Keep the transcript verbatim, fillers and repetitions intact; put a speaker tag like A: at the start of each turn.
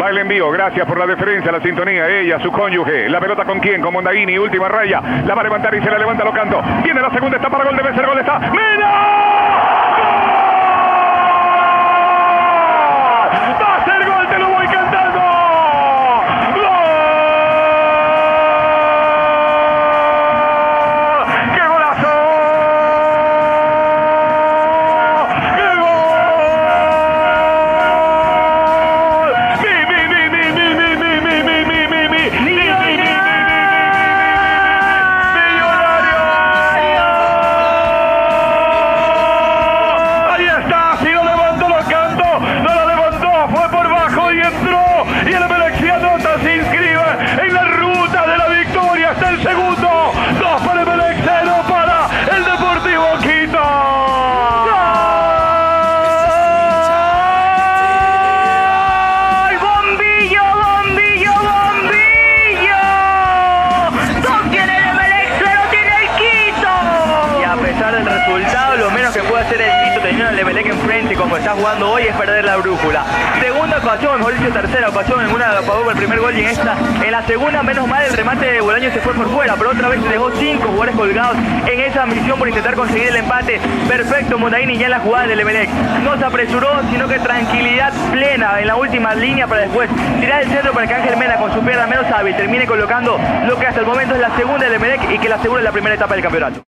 A: Va el envío, gracias por la deferencia, la sintonía. Ella, su cónyuge. La pelota con quién, con Mondaini, última raya. La va a levantar y se la levanta Locanto. Viene la segunda, está para gol, debe ser gol, está. ¡Mira! Y el Emelec se anota, se inscribe en la ruta de la victoria. Hasta el segundo. Dos para el Emelec, cero para el Deportivo Quito.
B: ¡Gol! ¡Bombillo, bombillo, bombillo! Dos tiene el Emelec, cero tiene el Quito.
C: Y a pesar del resultado, lo menos que puede hacer el Quito teniendo el Emelec enfrente como está jugando hoy es perder la brújula. Segunda ocasión, mejor dicho, tercera ocasión, en una pagó el primer gol y en esta, en la segunda, menos mal, el remate de Bolaño se fue por fuera, pero otra vez se dejó cinco jugadores colgados en esa misión por intentar conseguir el empate. Perfecto, Mondaini ya en la jugada del Emelec. No se apresuró, sino que tranquilidad plena en la última línea para después tirar el centro para que Ángel Mena, con su pierna menos hábil, termine colocando lo que hasta el momento es la segunda del Emelec y que la asegura en la primera etapa del campeonato.